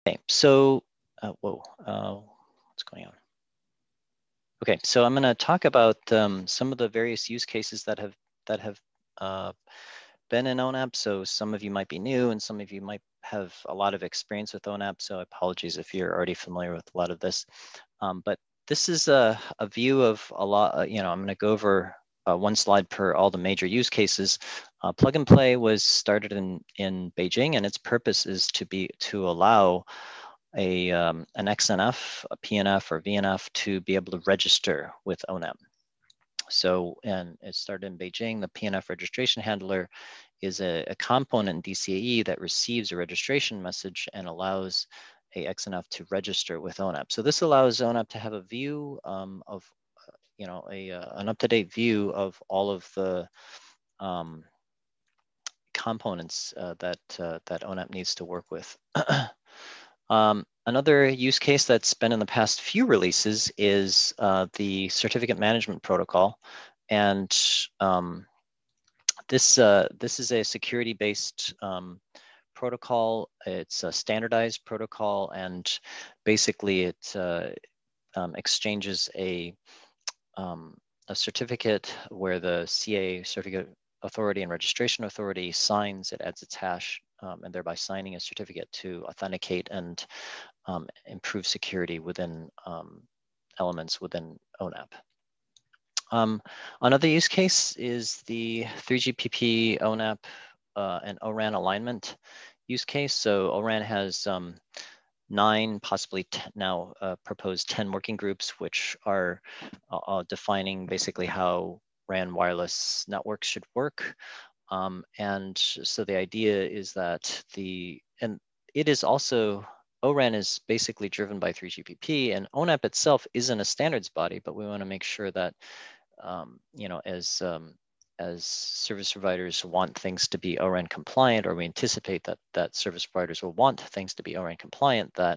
Okay, so, what's going on? Okay, so I'm going to talk about some of the various use cases that have been in ONAP. So some of you might be new, and some of you might have a lot of experience with ONAP. So apologies if you're already familiar with a lot of this. But this is a view of a lot. I'm going to go over one slide per all the major use cases. Plug and Play was started in Beijing, and its purpose is to allow an XNF, a PNF, or VNF to be able to register with ONAP. So, and it started in Beijing. The PNF registration handler is a component in DCAE that receives a registration message and allows a XNF to register with ONAP. So this allows ONAP to have a view of, an up-to-date view of all of the components that ONAP needs to work with. Another use case that's been in the past few releases is the certificate management protocol. And this is a security-based protocol. It's a standardized protocol, and basically it exchanges a certificate where the CA, Certificate Authority and Registration Authority, signs, it adds its hash, and thereby signing a certificate to authenticate and improve security within elements within ONAP. Another use case is the 3GPP ONAP and ORAN alignment use case. So ORAN has 9, possibly now proposed 10 working groups, which are defining basically how RAN wireless networks should work. And so the idea is that it is also, ORAN is basically driven by 3GPP, and ONAP itself isn't a standards body, but we want to make sure that, as service providers want things to be ORAN compliant, or we anticipate that service providers will want things to be ORAN compliant, that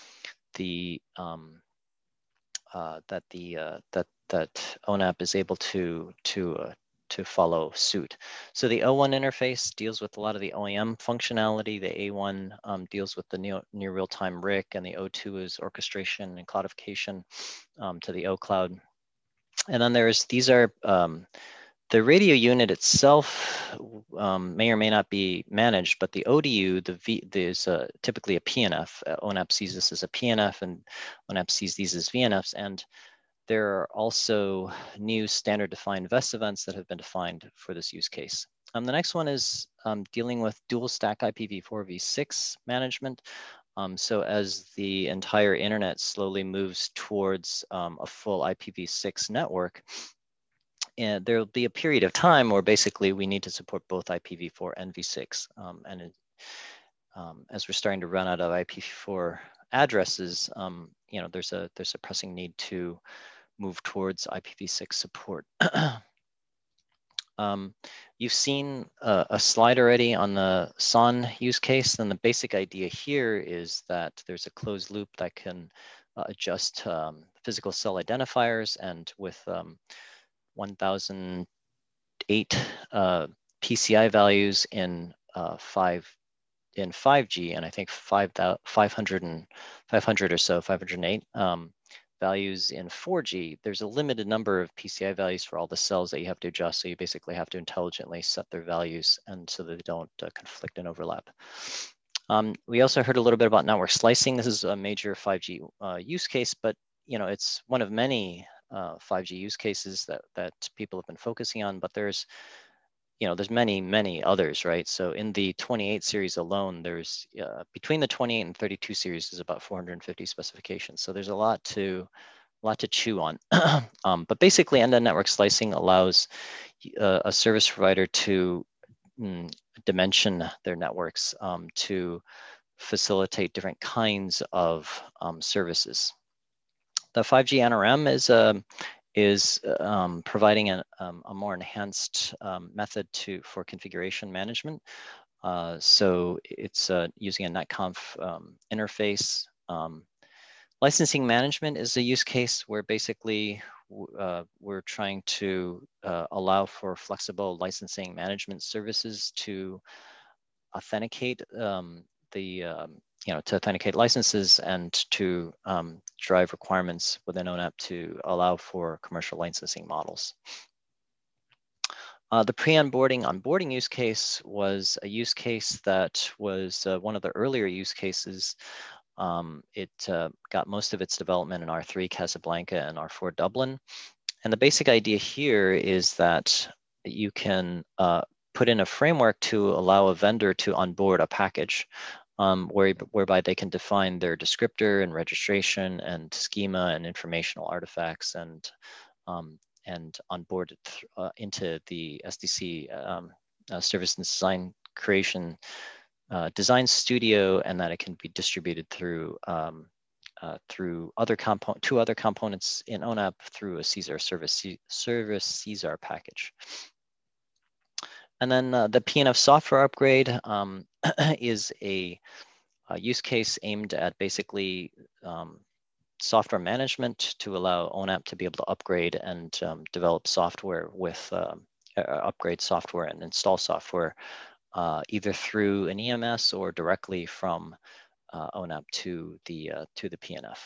ONAP is able to follow suit. So the O1 interface deals with a lot of the OEM functionality. The A1 deals with the near real-time RIC, and the O2 is orchestration and cloudification to the O cloud. And then the radio unit itself may or may not be managed, but the ODU, there's typically a PNF. ONAP sees this as a PNF, and ONAP sees these as VNFs. And there are also new standard defined VEST events that have been defined for this use case. The next one is dealing with dual stack IPv4 v6 management. So as the entire internet slowly moves towards a full IPv6 network, and there'll be a period of time where basically we need to support both IPv4 and v6. As we're starting to run out of IPv4 addresses, there's a pressing need to move towards IPv6 support. You've seen a slide already on the SON use case, and the basic idea here is that there's a closed loop that can adjust physical cell identifiers, and with 1008 PCI values in 5G, and I think 500 or so, 508 values in 4G, there's a limited number of PCI values for all the cells that you have to adjust. So you basically have to intelligently set their values, and so that they don't conflict and overlap. We also heard a little bit about network slicing. This is a major 5G use case, but it's one of many 5G use cases that people have been focusing on, but there's many others, right? So in the 28 series alone, there's between the 28 and 32 series is about 450 specifications. So there's a lot to chew on. But basically, end-to-end network slicing allows a service provider to dimension their networks to facilitate different kinds of services. The 5G NRM is providing a more enhanced method for configuration management. So it's using a netconf interface. Licensing management is a use case where basically we're trying to allow for flexible licensing management services to authenticate the to authenticate licenses and to drive requirements within ONAP to allow for commercial licensing models. The onboarding use case was a use case that was one of the earlier use cases. It got most of its development in R3 Casablanca and R4 Dublin. And the basic idea here is that you can put in a framework to allow a vendor to onboard a package whereby they can define their descriptor and registration and schema and informational artifacts and onboard it into the SDC Service and Design Creation Design Studio, and that it can be distributed through two other components in ONAP through a CSAR service CSAR package. And then the PNF software upgrade is a use case aimed at basically software management to allow ONAP to be able to upgrade and develop software with upgrade software and install software either through an EMS or directly from ONAP to the PNF.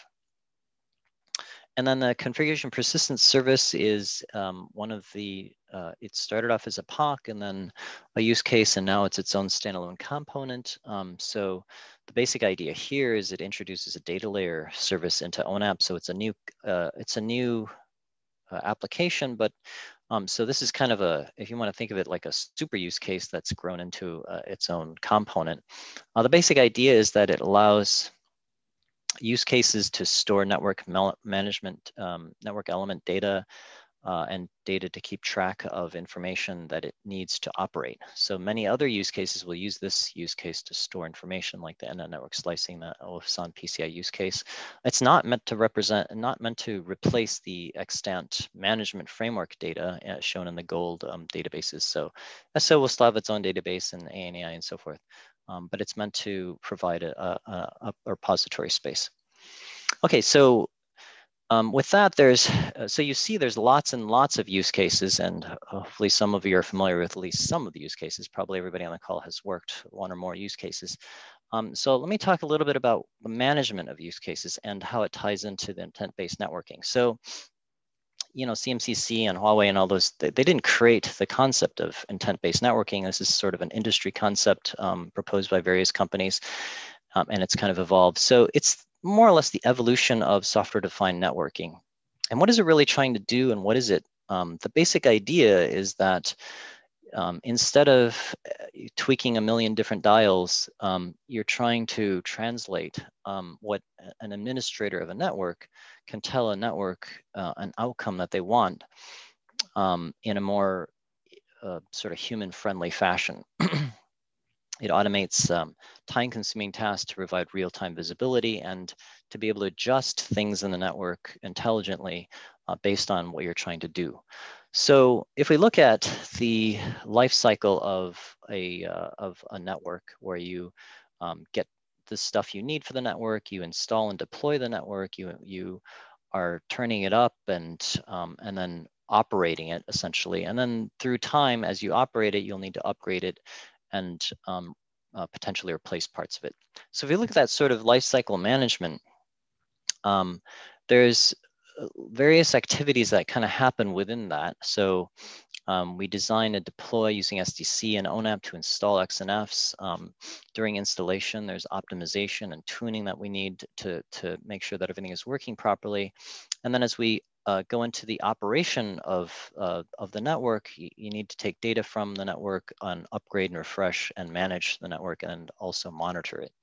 And then the configuration persistence service is one of the, it started off as a POC and then a use case, and now it's its own standalone component. So the basic idea here is it introduces a data layer service into ONAP. So it's a new application, but so this is kind of if you want to think of it like a super use case that's grown into its own component. The basic idea is that it allows use cases to store network management, network element data, and data to keep track of information that it needs to operate. So many other use cases will use this use case to store information, like the end-to-end network slicing, the OFSON PCI use case. It's not meant to replace the extant management framework data shown in the gold databases. So SO will still have its own database and ANAI and so forth, but it's meant to provide a repository space. Okay, so with that, so you see there's lots and lots of use cases, and hopefully some of you are familiar with at least some of the use cases. Probably everybody on the call has worked one or more use cases. So let me talk a little bit about the management of use cases and how it ties into the intent-based networking. So, CMCC and Huawei and all those, they didn't create the concept of intent-based networking. This is sort of an industry concept proposed by various companies, and it's kind of evolved. So it's more or less the evolution of software-defined networking. And what is it really trying to do, and what is it? The basic idea is that instead of tweaking a million different dials, you're trying to translate what an administrator of a network can tell a network an outcome that they want in a more sort of human-friendly fashion. It automates time-consuming tasks to provide real-time visibility and to be able to adjust things in the network intelligently based on what you're trying to do. So if we look at the life cycle of a network, where you get the stuff you need for the network, you install and deploy the network, you are turning it up and then operating it essentially. And then through time, as you operate it, you'll need to upgrade it and potentially replace parts of it. So if you look at that sort of life cycle management, there's various activities that kind of happen within that. So we design and deploy using SDC and ONAP to install XNFs. During installation, there's optimization and tuning that we need to make sure that everything is working properly. And then as we go into the operation of the network, you need to take data from the network and upgrade and refresh and manage the network and also monitor it.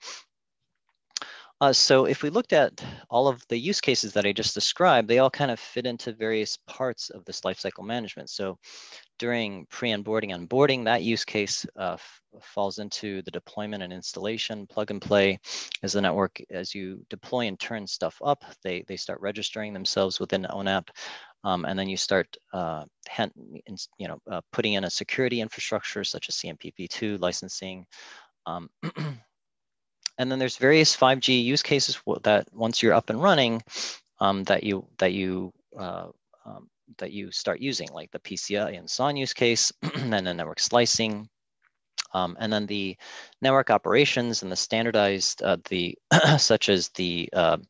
So if we looked at all of the use cases that I just described, they all kind of fit into various parts of this lifecycle management. So during pre-onboarding, onboarding, that use case falls into the deployment and installation, plug and play. As the network, as you deploy and turn stuff up, they start registering themselves within ONAP. And then you start putting in a security infrastructure such as CMPP2 licensing. And then there's various 5G use cases that once you're up and running, that you start using, like the PCI and SON use case, and then network slicing, And then the network operations and the standardized, such as the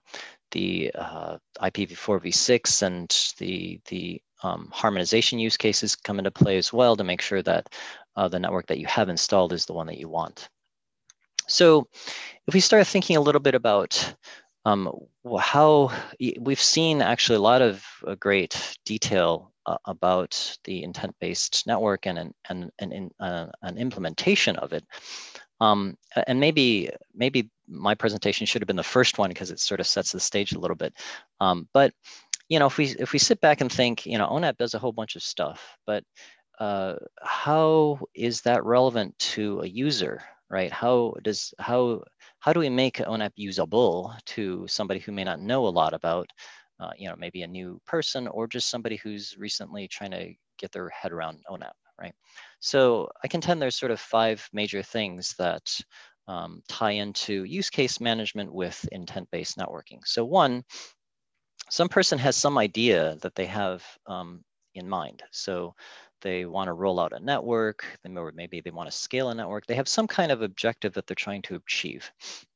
IPv4 v6 and the harmonization use cases come into play as well to make sure that the network that you have installed is the one that you want. So if we start thinking a little bit about how we've seen actually a lot of great detail about the intent-based network and an implementation of it. And maybe my presentation should have been the first one because it sort of sets the stage a little bit. But if we sit back and think, ONAP does a whole bunch of stuff, but how is that relevant to a user, right? How do we make ONAP usable to somebody who may not know a lot about, maybe a new person or just somebody who's recently trying to get their head around ONAP, right? So I contend there's sort of 5 major things that tie into use case management with intent-based networking. So one, some person has some idea that they have in mind. So they want to roll out a network, maybe they want to scale a network. They have some kind of objective that they're trying to achieve.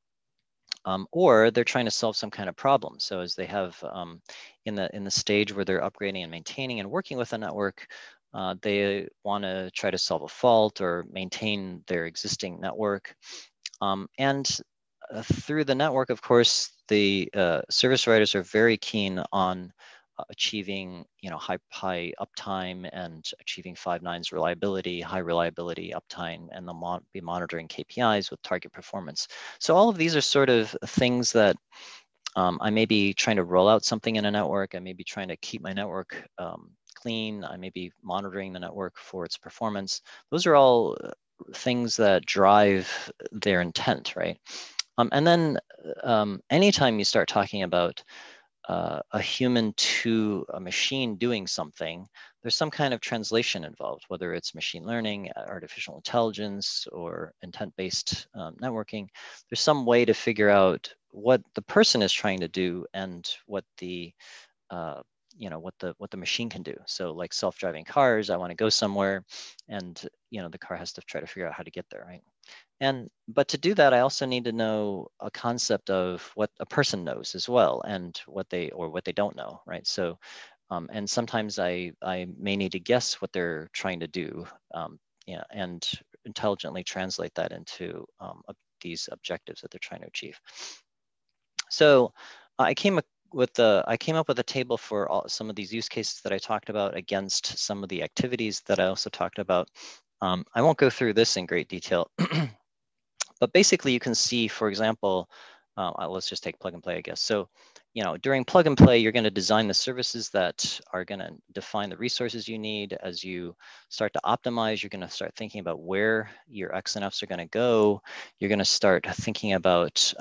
Or they're trying to solve some kind of problem. So as they have in the stage where they're upgrading and maintaining and working with a network, they want to try to solve a fault or maintain their existing network. Through the network, of course, the service providers are very keen on achieving, high uptime and achieving 5 nines reliability, high reliability uptime, and they'll be monitoring KPIs with target performance. So all of these are sort of things that I may be trying to roll out something in a network. I may be trying to keep my network clean. I may be monitoring the network for its performance. Those are all things that drive their intent, right? And then anytime you start talking about a human to a machine doing something, there's some kind of translation involved, whether it's machine learning, artificial intelligence, or intent-based networking. There's some way to figure out what the person is trying to do and what the what the machine can do. So like self-driving cars, I want to go somewhere, and the car has to try to figure out how to get there, right? But to do that, I also need to know a concept of what a person knows as well, and what they don't know, right? So, and sometimes I may need to guess what they're trying to do, and intelligently translate that into these objectives that they're trying to achieve. So, I came up with a table for some of these use cases that I talked about against some of the activities that I also talked about. I won't go through this in great detail. But basically, you can see, for example, let's just take plug and play, I guess. So, during plug and play, you're going to design the services that are going to define the resources you need. As you start to optimize, you're going to start thinking about where your XNFs are going to go. You're going to start thinking about,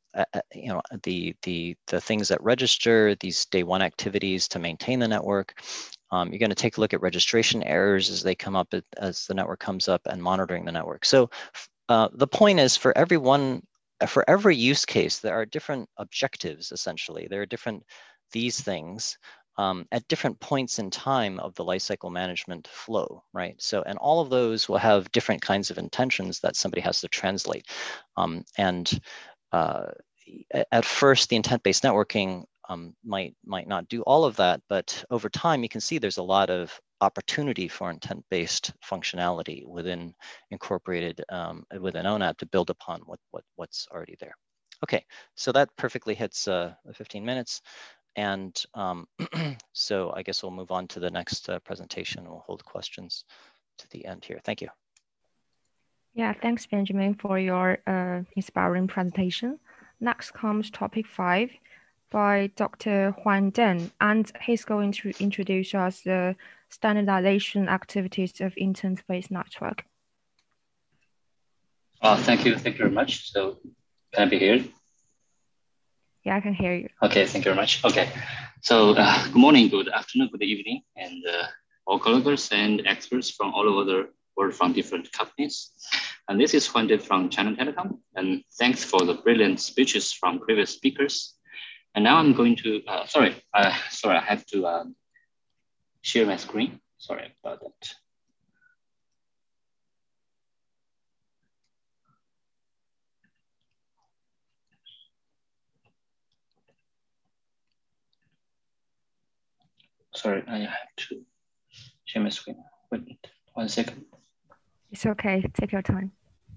the things that register, these day 1 activities to maintain the network. You're going to take a look at registration errors as they come up, as the network comes up, and monitoring the network. So the point is, for every use case, there are different objectives, essentially. There are these things at different points in time of the lifecycle management flow, right? So, and all of those will have different kinds of intentions that somebody has to translate. At first, the intent-based networking might not do all of that, but over time, you can see there's a lot of opportunity for intent-based functionality incorporated within ONAP to build upon what's already there. Okay, so that perfectly hits 15 minutes. And so I guess we'll move on to the next presentation. We'll hold questions to the end here. Thank you. Yeah, thanks, Benjamin, for your inspiring presentation. Next comes topic 5 by Dr. Huan Deng, and he's going to introduce us the standardization activities of intent-based network. Thank you very much. So can I be heard? Yeah, I can hear you. Okay, thank you very much. Okay, so good morning, good afternoon, good evening, and all colleagues and experts from all over the world from different companies. And this is Huan Deng from China Telecom, and thanks for the brilliant speeches from previous speakers. And now I'm going to, sorry, I have to share my screen. Sorry about that. sorry, I have to share my screen. Wait 1 second. It's okay, take your time.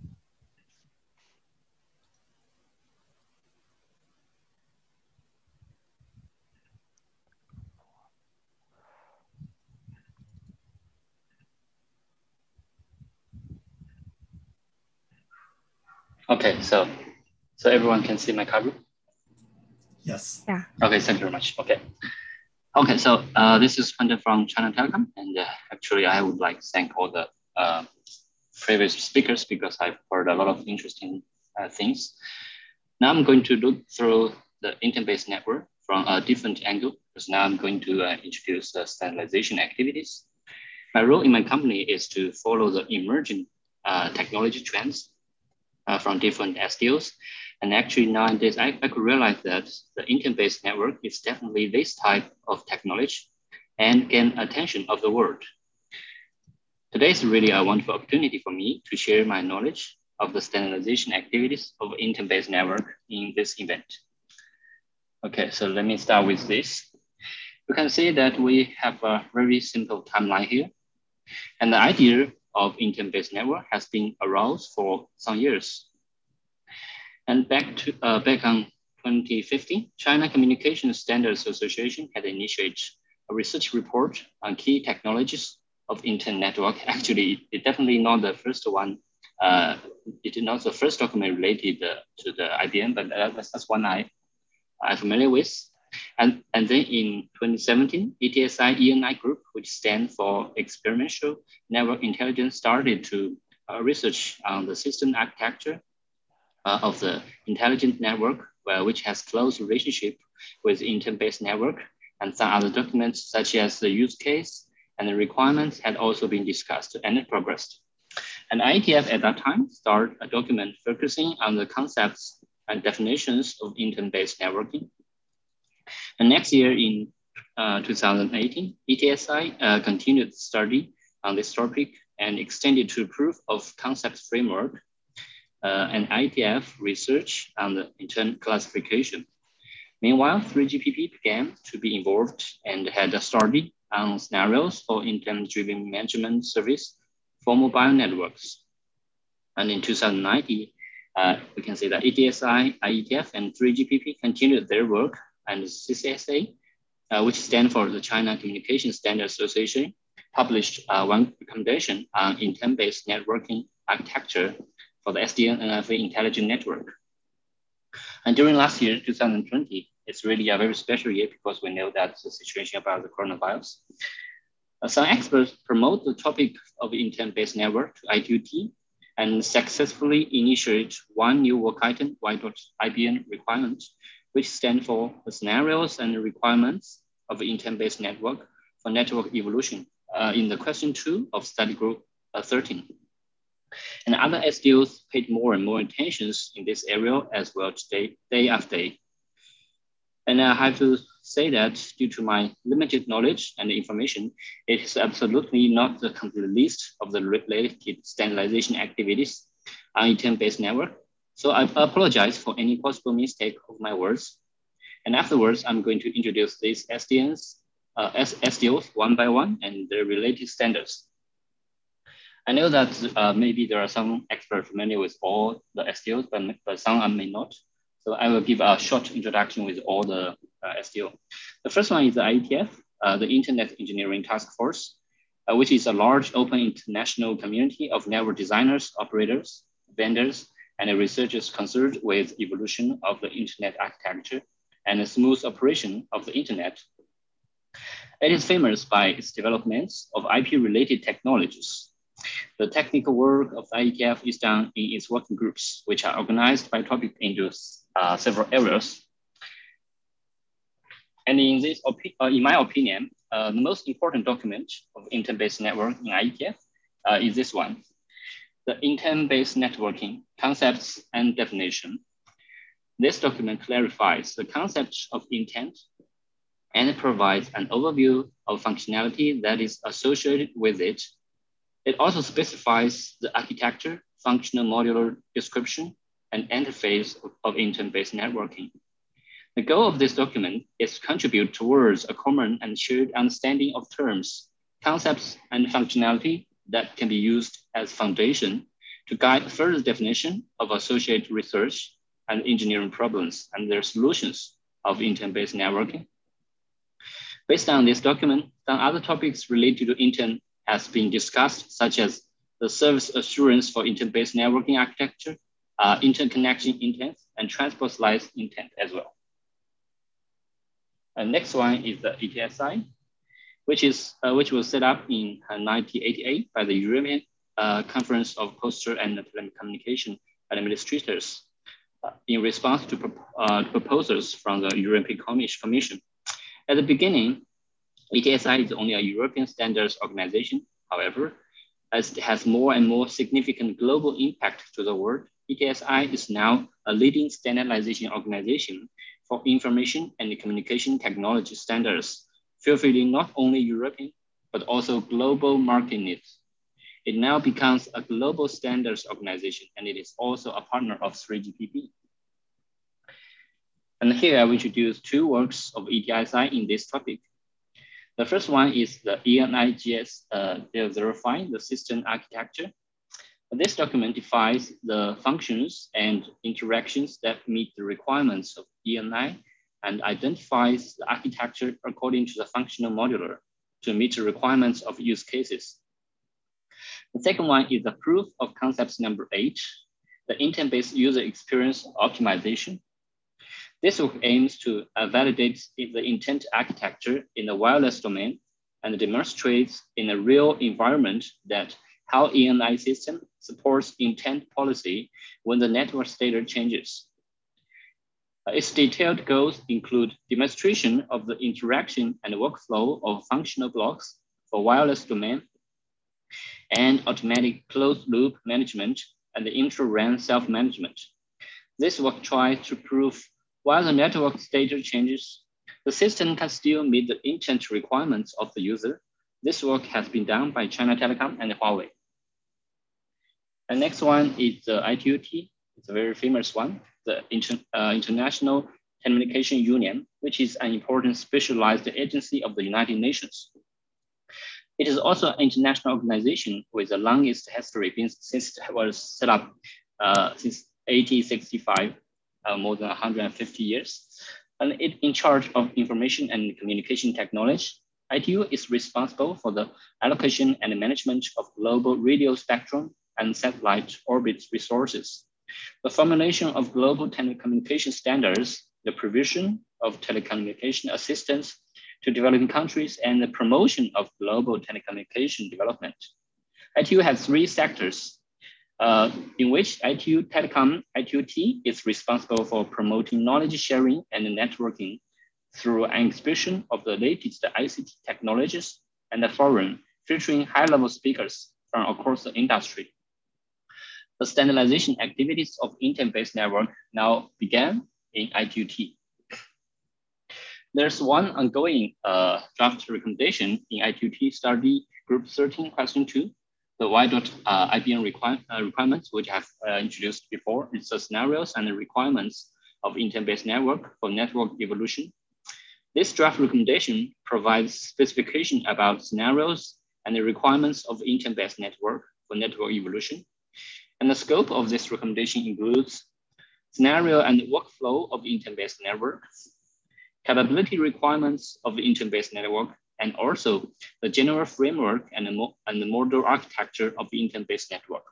Okay, so everyone can see my cover? Yes. Yeah. Okay, thank you very much. Okay, so this is Hunter from China Telecom, and actually I would like to thank all the previous speakers because I've heard a lot of interesting things. Now I'm going to look through the internet-based network from a different angle, because now I'm going to introduce the standardization activities. My role in my company is to follow the emerging technology trends from different SDOs. And actually nowadays, I could realize that the internet-based network is definitely this type of technology and gain attention of the world. Today is really a wonderful opportunity for me to share my knowledge of the standardization activities of internet-based network in this event. Okay, so let me start with this. You can see that we have a very simple timeline here. And the idea of internet-based network has been aroused for some years. And back on 2015, China Communications Standards Association had initiated a research report on key technologies of internet network. Actually, it's definitely not the first one. It is not the first document related to the IBM, but that's one I'm familiar with. And then in 2017, ETSI ENI Group, which stands for Experimental Network Intelligence, started to research on the system architecture of the intelligent network, which has close relationship with internet-based network, and some other documents such as the use case and the requirements had also been discussed and progressed. And IETF at that time started a document focusing on the concepts and definitions of internet-based networking. And next year in 2018, ETSI continued study on this topic and extended to proof of concept framework and IETF research on the intent classification. Meanwhile, 3GPP began to be involved and had a study on scenarios for intent-driven management service for mobile networks. And in 2019, we can say that ETSI, IETF, and 3GPP continued their work, and CCSA, which stands for the China Communications Standards Association, published one recommendation on intent-based networking architecture for the SDN NFA intelligent network. And during last year, 2020, it's really a very special year because we know that the situation about the coronavirus. Some experts promote the topic of intent-based network to ITUT and successfully initiate one new work item, Y.IBN requirement, which stand for the scenarios and the requirements of the intent-based network for network evolution in the question 2 of study group 13. And other SDOs paid more and more attention in this area as well today, day after day. And I have to say that due to my limited knowledge and information, it is absolutely not the complete list of the related standardization activities on intent-based network. So I apologize for any possible mistake of my words. And afterwards, I'm going to introduce these SDOs one by one and their related standards. I know that maybe there are some experts familiar with all the SDOs, but some may not. So I will give a short introduction with all the SDO. The first one is the IETF, the Internet Engineering Task Force, which is a large open international community of network designers, operators, vendors, and researchers concerned with evolution of the internet architecture and the smooth operation of the internet. It is famous by its developments of IP-related technologies. The technical work of the IETF is done in its working groups, which are organized by topic into several areas. And in my opinion, the most important document of internet-based network in IETF is this one, the Intent-Based Networking Concepts and Definition. This document clarifies the concept of intent and provides an overview of functionality that is associated with it. It also specifies the architecture, functional modular description, and interface of intent-based networking. The goal of this document is to contribute towards a common and shared understanding of terms, concepts, and functionality that can be used as foundation to guide further definition of associated research and engineering problems and their solutions of intent-based networking. Based on this document, some other topics related to intent has been discussed, such as the service assurance for intent-based networking architecture, interconnection intent, and transport slice intent as well. And next one is the ETSI, which was set up in 1988 by the European Conference of Postal and Telecommunication Administrators in response to proposals from the European Commission. At the beginning, ETSI is only a European standards organization. However, as it has more and more significant global impact to the world, ETSI is now a leading standardization organization for information and communication technology standards, fulfilling not only European, but also global market needs. It now becomes a global standards organization, and it is also a partner of 3GPP. And here I will introduce two works of ETSI in this topic. The first one is the ENIGS 005, the system architecture. This document defines the functions and interactions that meet the requirements of ENI and identifies the architecture according to the functional modular to meet the requirements of use cases. The second one is the proof of concepts number 8, the intent-based user experience optimization. This work aims to validate the intent architecture in the wireless domain and demonstrates in a real environment that how ENI system supports intent policy when the network state changes. Its detailed goals include demonstration of the interaction and workflow of functional blocks for wireless domain and automatic closed loop management and the intra-RAN self-management. This work tries to prove while the network state changes, the system can still meet the intent requirements of the user. This work has been done by China Telecom and Huawei. The next one is the ITU-T. It's a very famous one, the International Telecommunication Union, which is an important specialized agency of the United Nations. It is also an international organization with the longest history since it was set up since 1865. More than 150 years, and it in charge of information and communication technology. ITU is responsible for the allocation and management of global radio spectrum and satellite orbit resources, the formulation of global telecommunication standards, the provision of telecommunication assistance to developing countries, and the promotion of global telecommunication development. ITU has 3 sectors, in which ITU Telecom, ITU-T is responsible for promoting knowledge sharing and networking through an exhibition of the latest ICT technologies and a forum featuring high-level speakers from across the industry. The standardization activities of intent-based network now began in ITU-T. There's one ongoing draft recommendation in ITU-T study group 13, question 2. The Y.IBM requirements, which I have introduced before, it's the scenarios and the requirements of intent-based network for network evolution. This draft recommendation provides specification about scenarios and the requirements of intent-based network for network evolution. And the scope of this recommendation includes scenario and workflow of intent-based network, capability requirements of the intent-based network, and also the general framework and the model architecture of the intent-based network.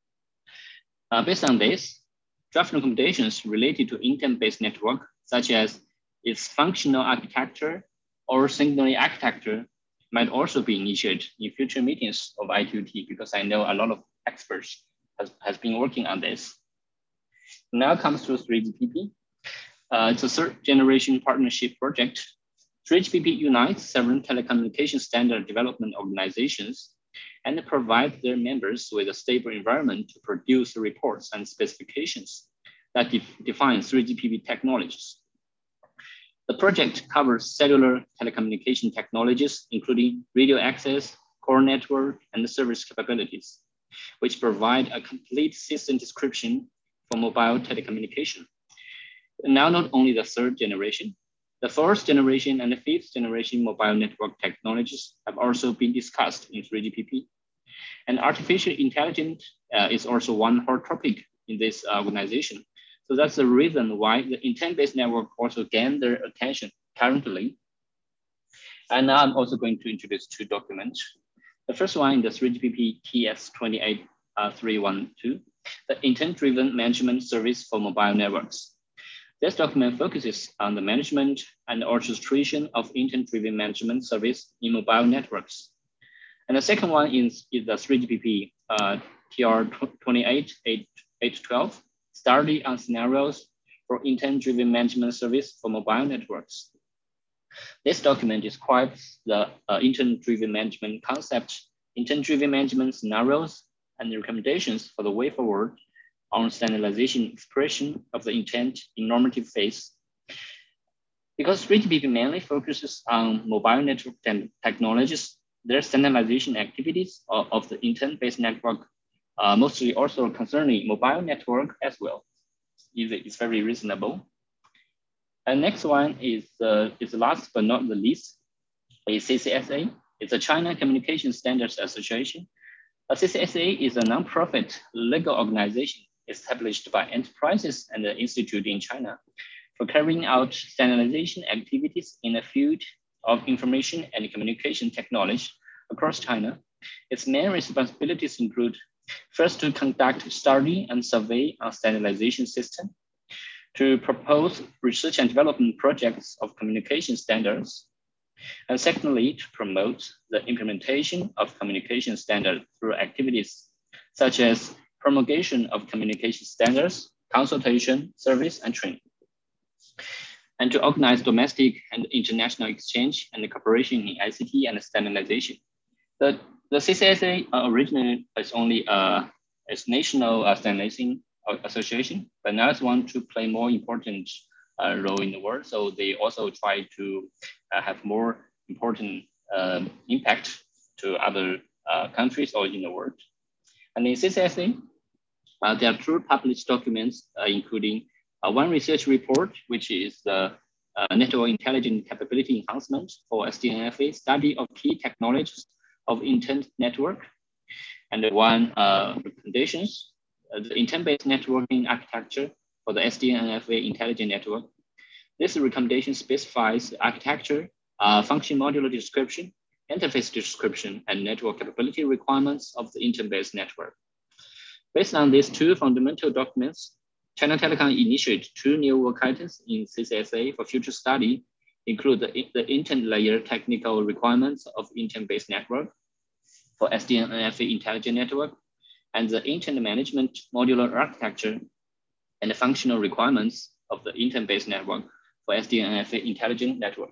Based on this, draft recommendations related to intent-based network, such as its functional architecture or signaling architecture, might also be initiated in future meetings of ITU-T, because I know a lot of experts has been working on this. Now comes to 3GPP. It's a 3rd generation partnership project. 3GPP unites several telecommunication standard development organizations and provides their members with a stable environment to produce reports and specifications that define 3GPP technologies. The project covers cellular telecommunication technologies, including radio access, core network, and service capabilities, which provide a complete system description for mobile telecommunication. Now, not only the third generation, the fourth generation and the fifth generation mobile network technologies have also been discussed in 3GPP. And artificial intelligence is also one hot topic in this organization. So that's the reason why the intent-based network also gained their attention currently. And now I'm also going to introduce two documents. The first one is the 3GPP TS28312, the intent-driven management service for mobile networks. This document focuses on the management and orchestration of intent-driven management service in mobile networks. And the second one is the 3GPP TR28812, study on scenarios for intent-driven management service for mobile networks. This document describes the intent-driven management concept, intent-driven management scenarios, and the recommendations for the way forward on standardization expression of the intent in normative phase. Because 3GPP mainly focuses on mobile network technologies, their standardization activities of the intent-based network mostly also concerning mobile network as well. It's very reasonable. And next one is last but not the least, is CCSA. It's a China Communication Standards Association. A CCSA is a nonprofit legal organization established by enterprises and the institute in China for carrying out standardization activities in the field of information and communication technology across China. Its main responsibilities include first to conduct study and survey on standardization system, to propose research and development projects of communication standards, and secondly, to promote the implementation of communication standards through activities such as promulgation of communication standards, consultation, service, and training, and to organize domestic and international exchange and cooperation in ICT and standardization. The CCSA originally is only a national standardization association, but now it's want to play more important role in the world. So they also try to have more important impact to other countries or in the world. And in CCSA, there are two published documents, including one research report, which is the Network Intelligence Capability Enhancement for SDNFA, study of key technologies of intent network, and one recommendations, the intent-based networking architecture for the SDNFA intelligent network. This recommendation specifies architecture, function modular description, interface description, and network capability requirements of the intent-based network. Based on these two fundamental documents, China Telecom initiated two new work items in CCSA for future study, include the intent layer technical requirements of intent-based network for SDNFA intelligent network, and the intent management modular architecture and the functional requirements of the intent-based network for SDNFA intelligent network.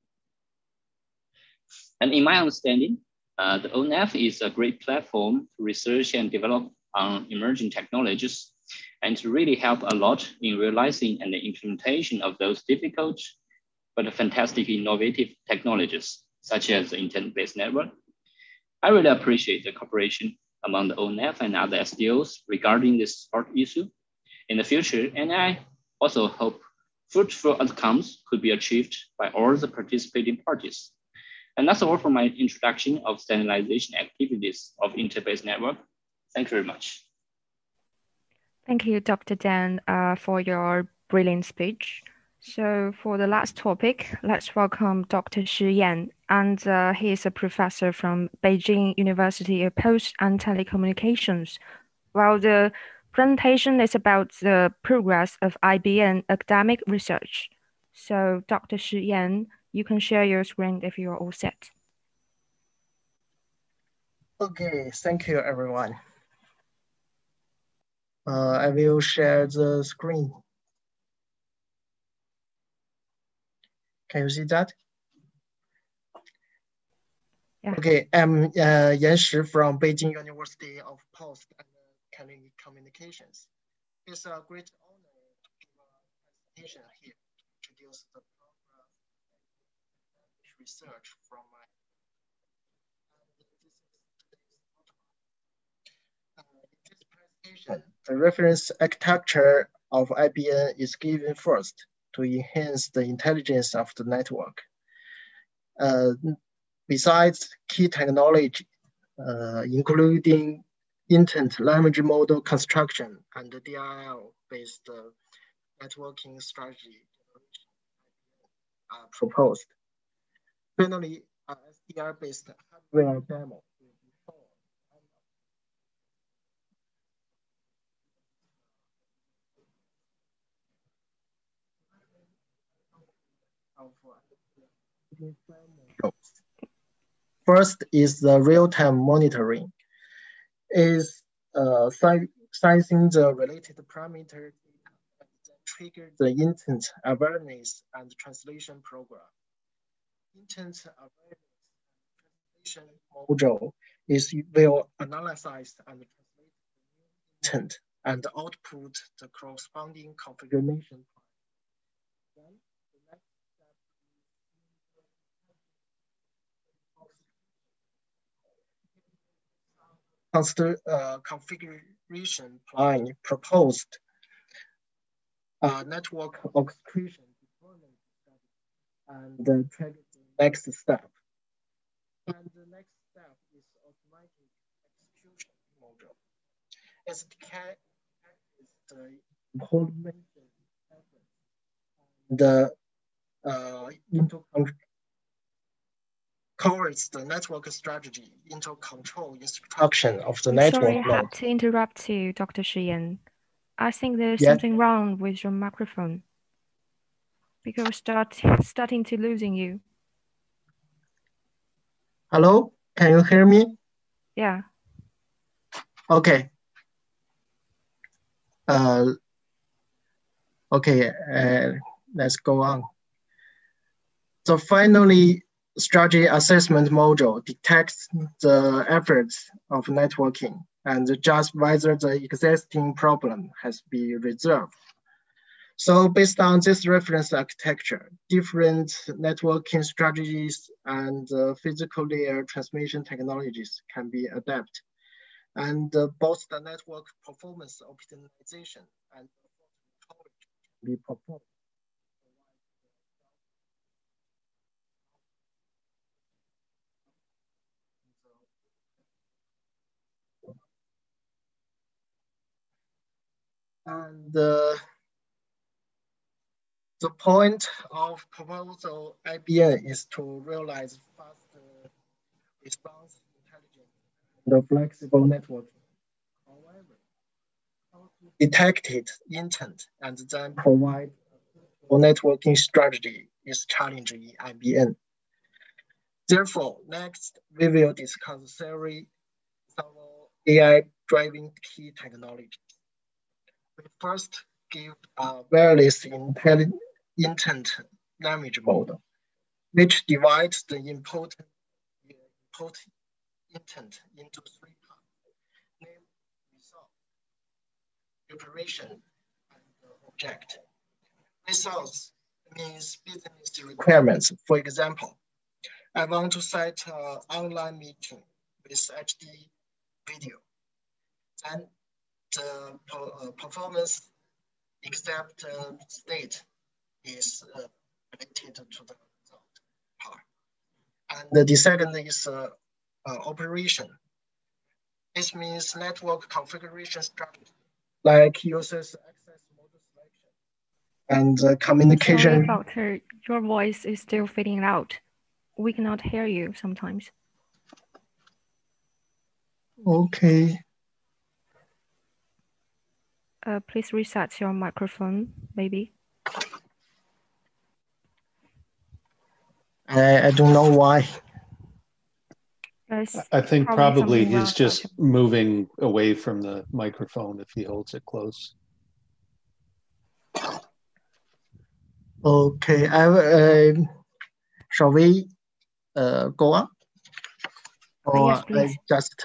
And in my understanding, the ONF is a great platform to research and develop on emerging technologies and to really help a lot in realizing and the implementation of those difficult but fantastic innovative technologies, such as the intent-based network. I really appreciate the cooperation among the ONF and other SDOs regarding this hard issue in the future, and I also hope fruitful outcomes could be achieved by all the participating parties. And that's all for my introduction of standardization activities of intent-based network. Thank you very much. Thank you, Dr. Dan, for your brilliant speech. So for the last topic, let's welcome Dr. Shi Yan, and he is a professor from Beijing University of Post and Telecommunications. While the presentation is about the progress of IBN academic research. So Dr. Shi Yan, you can share your screen if you're all set. Okay, thank you, everyone. I will share the screen. Can you see that? Yeah. Okay, I'm Yan Shi from Beijing University of Post and Communications. It's a great honor to give a presentation here to introduce the progress research from my in this presentation, the reference architecture of IBM is given first to enhance the intelligence of the network. Besides key technology, including intent language model construction and the DLL-based networking strategy are proposed. Finally, SDR-based hardware demo will be followed. First is the real-time monitoring. Is sensing the related parameter and then trigger the intent awareness and translation program. Intent awareness and translation module will analyze and translate the intent and output the corresponding configuration. Then the next step is configuration plan proposed network orchestration deployment and trigger the next step. And the next step is automatic execution module. SDK is the implementation effort. The covers the network strategy into control instruction of the network. Sorry, I have to interrupt you, Dr. Shi Yan. I think there's something wrong with your microphone because starting to losing you. Hello, can you hear me? Yeah. Okay. Let's go on. So finally, strategy assessment module detects the efforts of networking and judge whether the existing problem has been resolved. So based on this reference architecture, different networking strategies and physical layer transmission technologies can be adapted. And both the network performance optimization and storage can be performed. And the point of proposal IBM is to realize faster response intelligence and the flexible networking. However, how to detect it intent and then provide a networking strategy is challenging in IBM. Therefore, next we will discuss several AI driving key technologies. We first give a wireless intent language model, which divides the input intent into three parts: name, result, operation, and object. Results means business requirements. For example, I want to set an online meeting with HD video. Then the performance except state is related to the result part. And the second is operation. This means network configuration structure, like users access mode selection and communication. Sorry, doctor, your voice is still fading out. We cannot hear you sometimes. Okay. Please reset your microphone, maybe. I don't know why. I think probably he's just moving away from the microphone if he holds it close. Okay, shall we go on? Or yes, please.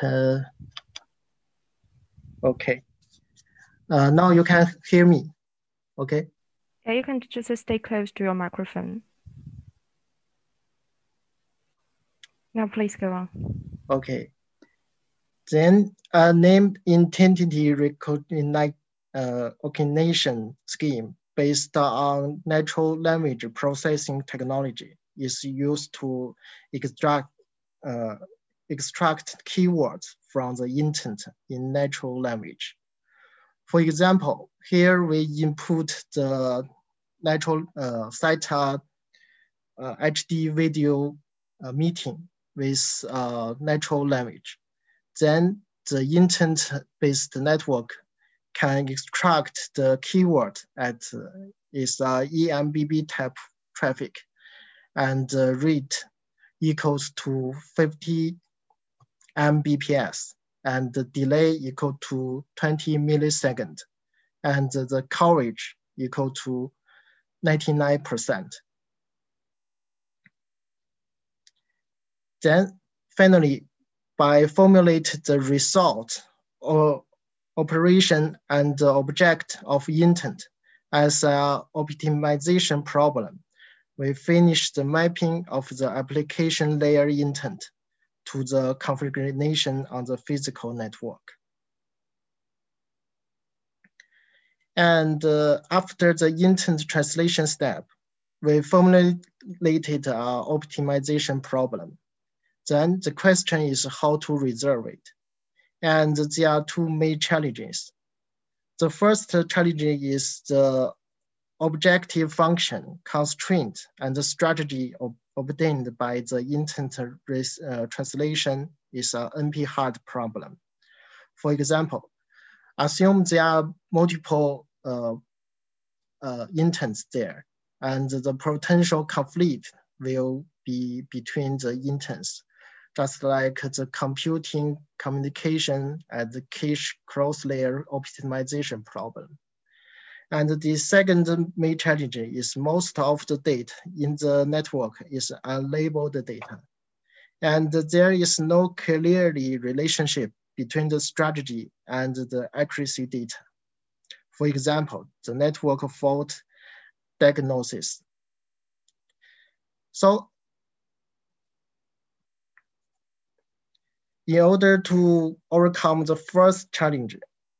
Okay. Now you can hear me, okay? Yeah, you can just stay close to your microphone. Now please go on. Okay. Then named entity recognition recognition scheme based on natural language processing technology is used to extract keywords from the intent in natural language. For example, here we input the natural cite HD video meeting with natural language. Then the intent-based network can extract the keyword at its EMBB type traffic, and rate equals to 50 Mbps, and the delay equal to 20 milliseconds, and the coverage equal to 99%. Then finally, by formulate the result or operation and the object of intent as an optimization problem, we finish the mapping of the application layer intent to the configuration on the physical network. And after the intent translation step, we formulated an optimization problem. Then the question is how to resolve it. And there are two main challenges. The first challenge is the objective function constraint and the strategy obtained by the intent translation is an NP-hard problem. For example, assume there are multiple intents there, and the potential conflict will be between the intents, just like the computing, communication, and the cache cross-layer optimization problem. And the second main challenge is most of the data in the network is unlabeled data. And there is no clearly relationship between the strategy and the accuracy data. For example, the network fault diagnosis. So in order to overcome the first challenge,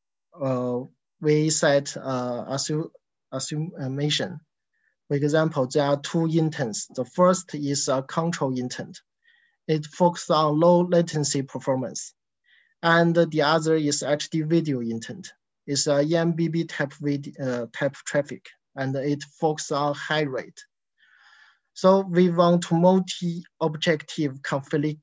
we set assumption. For example, there are two intents. The first is a control intent. It focuses on low latency performance. And the other is HD video intent. It's a EMBB type traffic, and it focuses on high rate. So we want to multi-objective conflict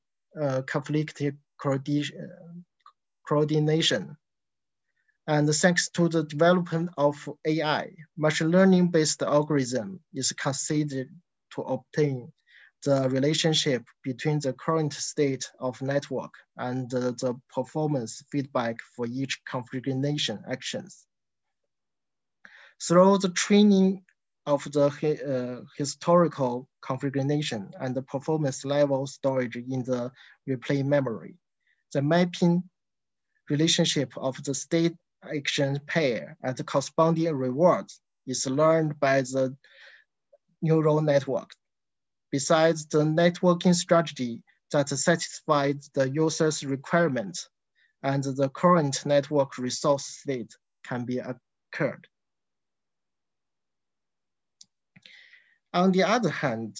coordination. And thanks to the development of AI, machine learning-based algorithm is considered to obtain the relationship between the current state of network and the performance feedback for each configuration actions. Through the training of the historical configuration and the performance level storage in the replay memory, the mapping relationship of the state action pair and the corresponding rewards is learned by the neural network. Besides the networking strategy that satisfies the user's requirements, and the current network resource state can be occurred. On the other hand,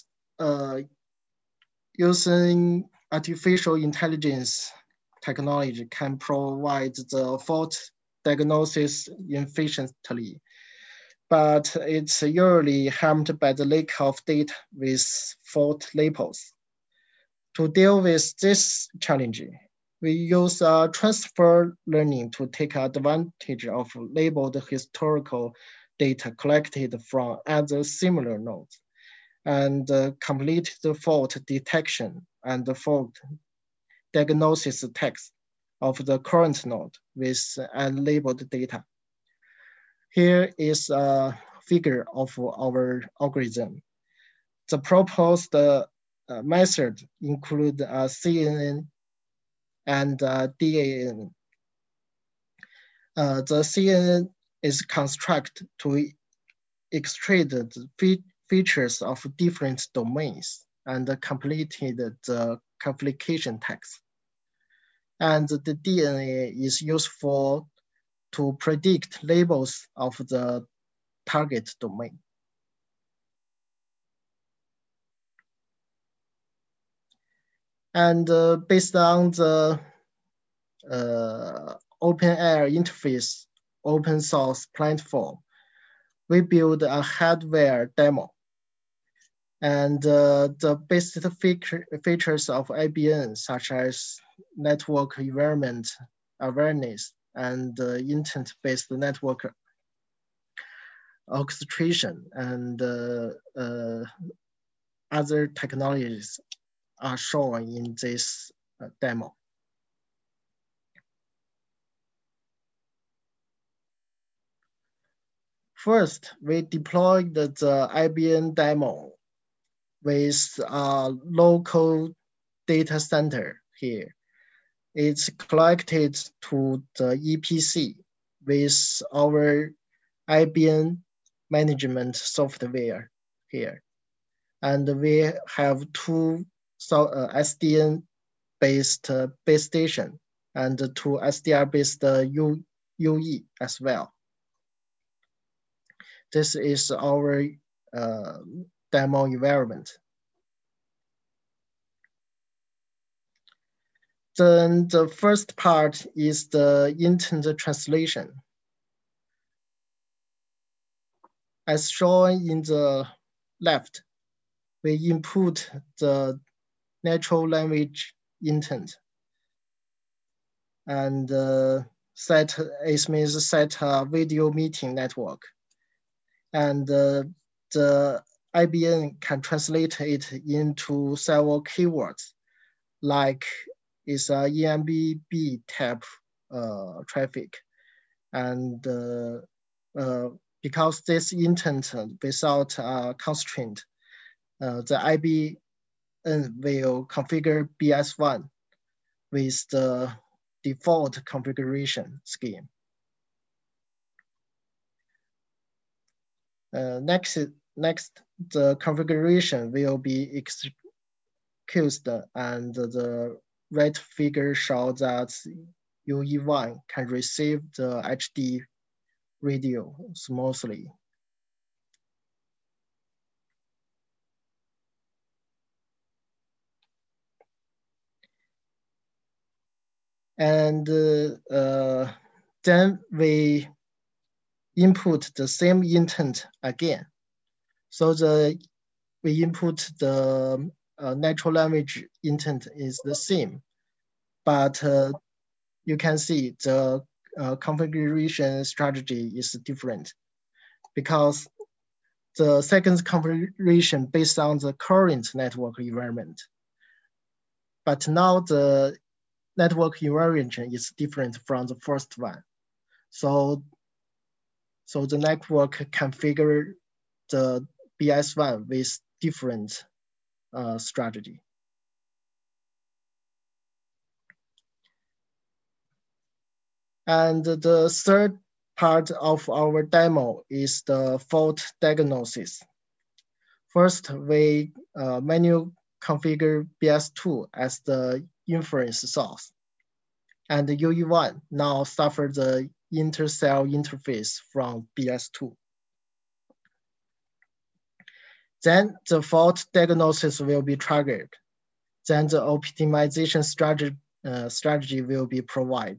using artificial intelligence technology can provide the fault diagnosis efficiently, but it's usually harmed by the lack of data with fault labels. To deal with this challenge, we use transfer learning to take advantage of labeled historical data collected from other similar nodes and complete the fault detection and the fault diagnosis text of the current node with unlabeled data. Here is a figure of our algorithm. The proposed method include CNN and DAN. The CNN is constructed to extract the features of different domains and completed the configuration text. And the DNA is used for to predict labels of the target domain. And based on the OpenAIRE interface open source platform, we build a hardware demo. And the basic features of IBN, such as network environment awareness and intent-based network orchestration and other technologies are shown in this demo. First, we deployed the IBN demo with a local data center here. It's connected to the EPC with our IBN management software here. And we have two SDN-based base station and two SDR-based UE as well. This is our demo environment. Then the first part is the intent translation. As shown in the left, we input the natural language intent and set a video meeting network. And the IBN can translate it into several keywords, like it's a EMBB type traffic. And because this intent without a constraint, the IBN will configure BS1 with the default configuration scheme. Next, the configuration will be executed, and the right figure shows that UE1 can receive the HD radio smoothly. And then we input the same intent again. So we input the natural language intent is the same, but you can see the configuration strategy is different because the second configuration based on the current network environment. But now the network environment is different from the first one. So the network configure the BS1 with different strategy. And the third part of our demo is the fault diagnosis. First, we manually configure BS2 as the inference source. And the UE1 now suffer the inter-cell interface from BS2. Then the fault diagnosis will be triggered. Then the optimization strategy will be provided.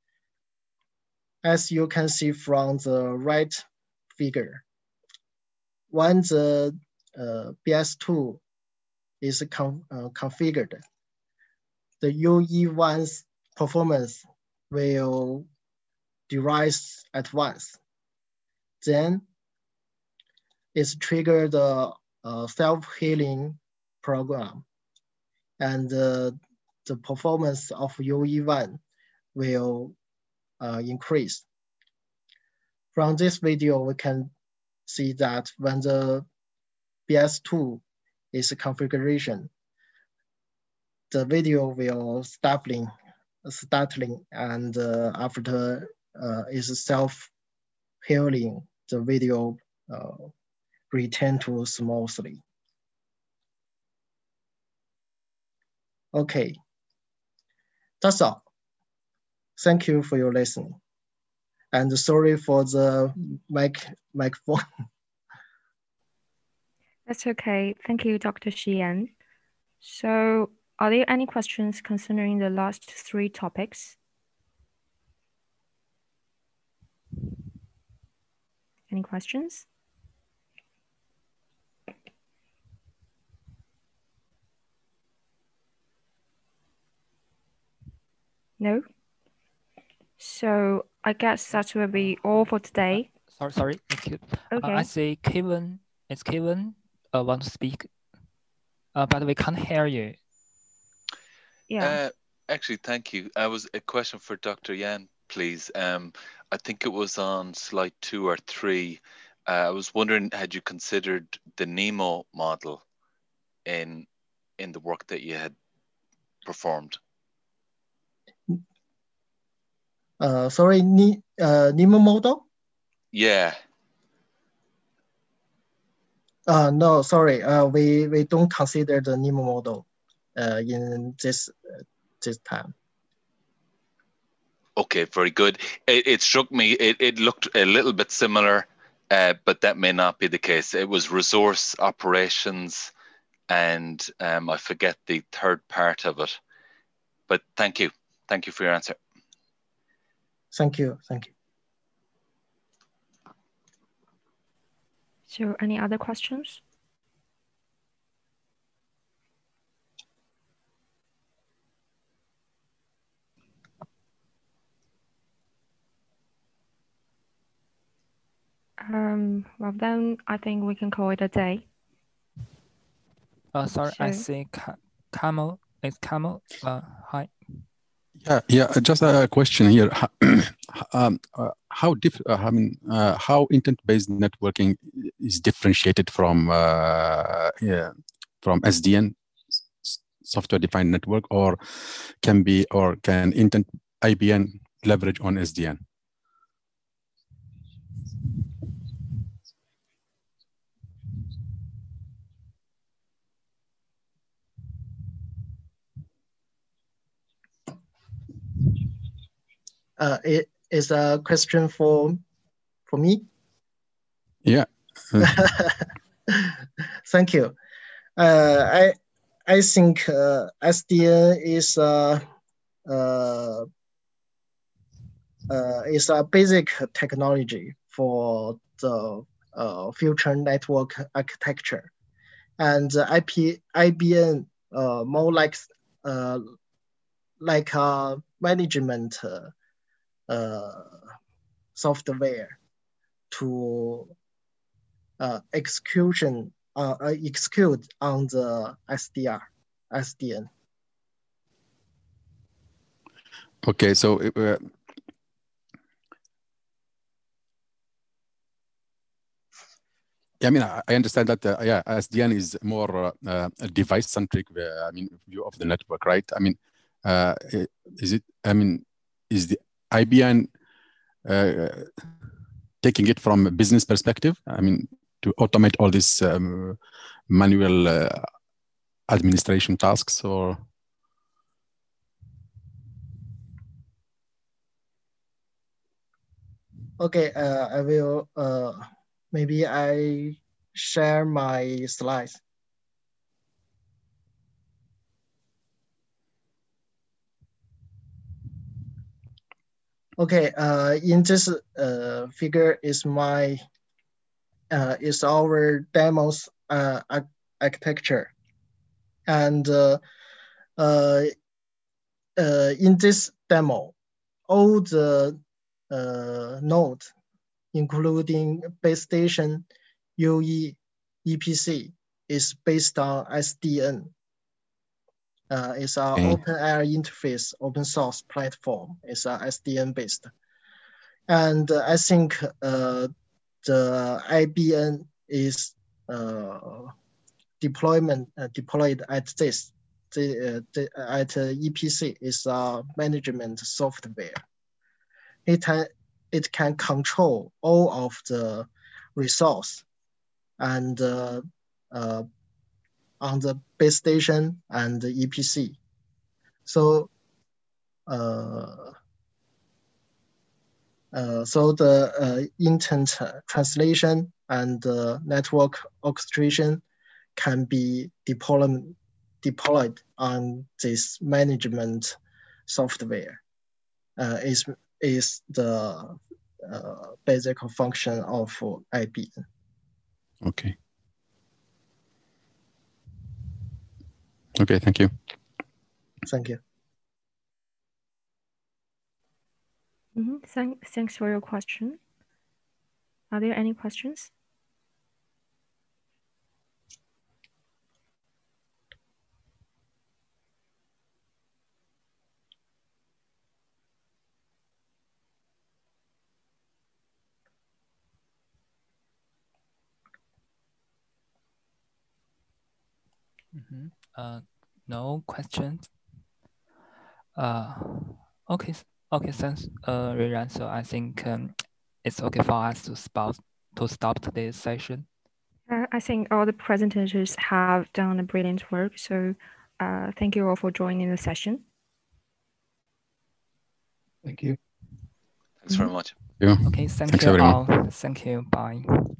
As you can see from the right figure, when the BS2 is configured, the UE1's performance will rise at once. Then it's triggered the self-healing program, and the performance of UE1 will increase. From this video, we can see that when the BS2 is configuration, the video will startling, and after is self-healing, the video return to smoothly. Okay, that's all. Thank you for your listening. And sorry for the microphone. That's okay. Thank you, Dr. Xian. So are there any questions concerning the last three topics? Any questions? No? So I guess that will be all for today. Sorry. Excuse. Okay. I see Kevin. It's Kevin. Want to speak? But we can't hear you. Yeah. Actually, thank you. I was a question for Dr. Yan, please. I think it was on slide 2 or 3. I was wondering, had you considered the NEMO model in the work that you had performed? Sorry, NEMO model? Yeah. No, sorry. We don't consider the NEMO model in this time. Okay, very good. It struck me, it looked a little bit similar, but that may not be the case. It was resource operations, and I forget the third part of it. But thank you. Thank you for your answer. Thank you. Thank you. So any other questions? Well, then I think we can call it a day. Sorry, I So- see Camel. It's Camel. Hi. Yeah. Just a question here. How intent-based networking is differentiated from SDN, software-defined network, or can intent IBN leverage on SDN? It is a question for me. Yeah. Thank you. I think SDN is a basic technology for the future network architecture, and IBN more like a management software to execute on the SDN. Okay, so I mean, I understand that SDN is more device-centric. View of the network, right? I mean, is the IBN taking it from a business perspective? I mean, to automate all these manual administration tasks, or? Okay, I will. Maybe I share my slides. Okay, in this figure is our demos architecture, and in this demo, all the nodes, including base station, UE, EPC, is based on SDN. It's an open air interface, open source platform. It's SDN based. And I think the IBN is deployed at this. At EPC is a management software. It can control all of the resource and on the base station and the EPC. So So the intent translation and network orchestration can be deployed on this management software. Is the basic function of IBM. Okay. Okay, thank you. Thank you. Thanks for your question. Are there any questions? No questions. Okay, thanks, Riran. So I think it's okay for us to stop today's session. I think all the presenters have done a brilliant work. So thank you all for joining the session. Thank you. Thanks very much. Yeah. Okay, thank Thanks, you everyone. all. Thank you. Bye.